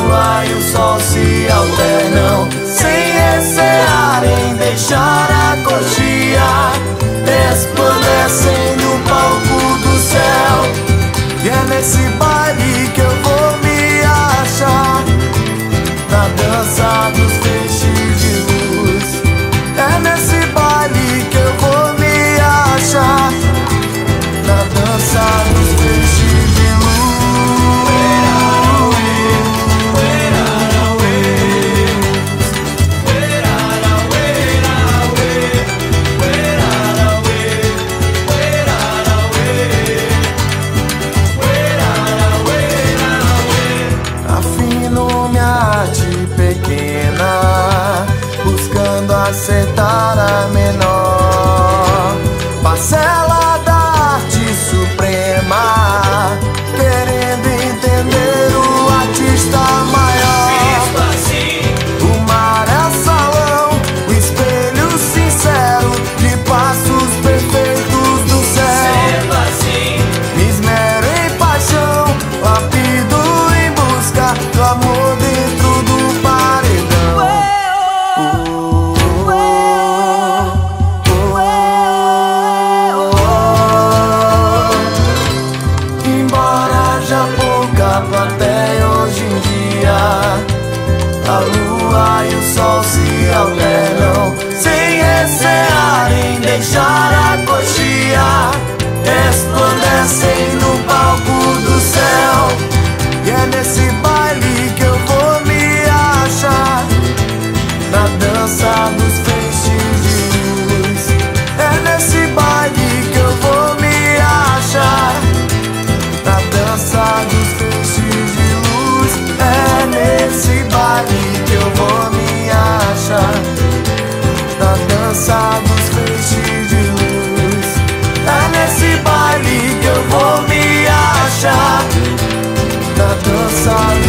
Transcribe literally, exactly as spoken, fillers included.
lua e o sol se alternam, sem recear em deixar a coxia resplandecem no palco do céu. E é nesse baile que eu vou me achar, na dança dos feixes de luz. É nesse baile que eu vou me achar, na dança dos feixes de luz. Afino minha arte pequena, buscando acertar a menor parcela da arte suprema, querendo entender o artista maior. O mar é salão, o espelho sincero de passos perfeitos do céu. Me esmero em paixão, lapido em busca do amor dentro do paredão. Embora já pouca plateia hoje em dia, a lua e o sol se alternam, sem recear em deixar a coxia resplandecem no palco do céu. E é nesse baile que eu vou me achar, na dança dos feixes de luz. É nesse baile que eu vou me achar, na dança dos feixes de luz. É nesse baile que eu vou me achar, na dança dos feixes de luz. É nesse baile que eu vou me achar, na dança